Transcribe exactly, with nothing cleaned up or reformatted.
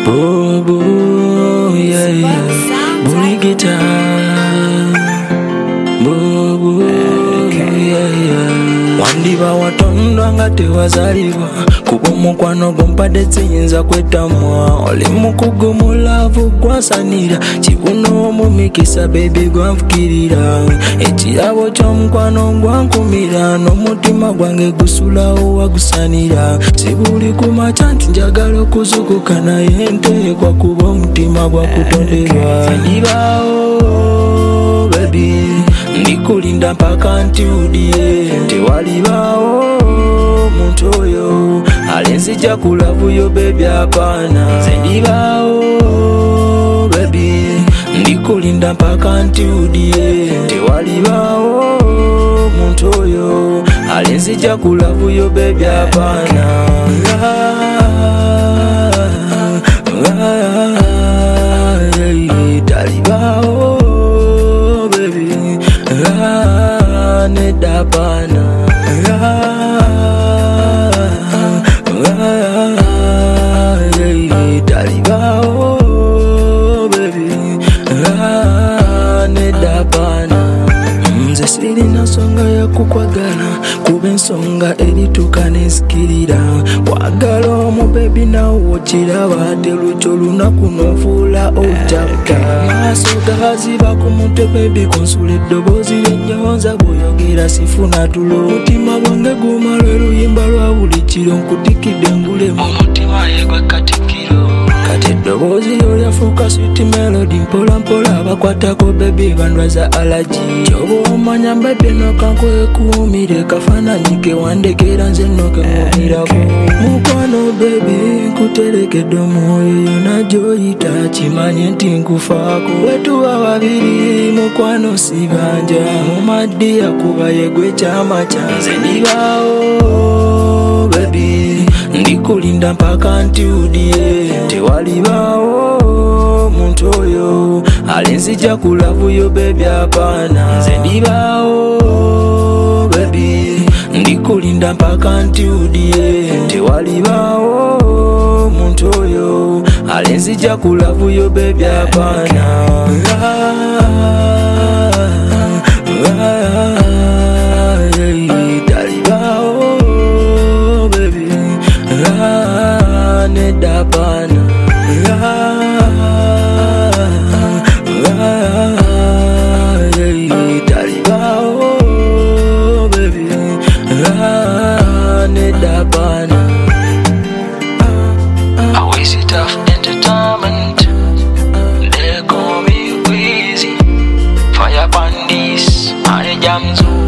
boo boo, yeah yeah, burigita, boo boo, yeah yeah. Wandiba watondwa nga tewazalibwa kuba omukwano gompadde siyinza kwetamwa oli mukugu mulavu gwasanira kibuno omumikisa baby gwanfukirira ekirabo ky'omukwano gwankumira n'omutima gwange gusulawo wagusanira sibuli kumaca nti njagala okuzukuka naye nteekwa kuba omutima gwakutonderwa ndibaawo baby ndikulinda mpaka nti udie tewalibaawo muntu oyo alenzija kulavuyo bebi apana nze ndibaawo baby ndikulinda mpaka nti udie tewalibaawo muntu oyo alenzija kulavuyo bebi apana talibaawo baby nedapana talibao baby nedapana nze sirina nsonga ya kukwagala kuba ensonga erituuka nesikirira wagala omu bebi nawo okiraba ate lukyo olunaku n'ofuula otabuka maaso gaziba ku mutwe bebi konsula eddoboozi ly'ennyonza bw'oyogera sifuna tulo omutima gwange gumala oluyimba lwa buli kiro nkutikidde ngulemu omutima yegwa katikiro kati eddoboozi lyo lyafuuka sweet melody mpola mpola abakwatako bebi bandwaza alaji kyoba omanya mbadde nokankwekuumire kafaananyi kewandekera nze nokemuumirako mukwano bebi nkuterekedde omwoyo yona gy'oyita kimanye nti nkufaako wetuba babiri mukwano sibanja mumaddi yakuba yegwe kyama kyanze ndibaawo bebi ndikulinda mpaka nti udie tewalibaawo muntu oyo alenzija kulavuyo bebi apana nze ndibaawo bebi ndikulinda mpaka nti udie tewalibaawo muntu oyo alenzija kulavuyo bebi apana talibaawo baby nedapana talibaawo baby nedapana always it tough entertainment they call me Weezy fire bandits and jams.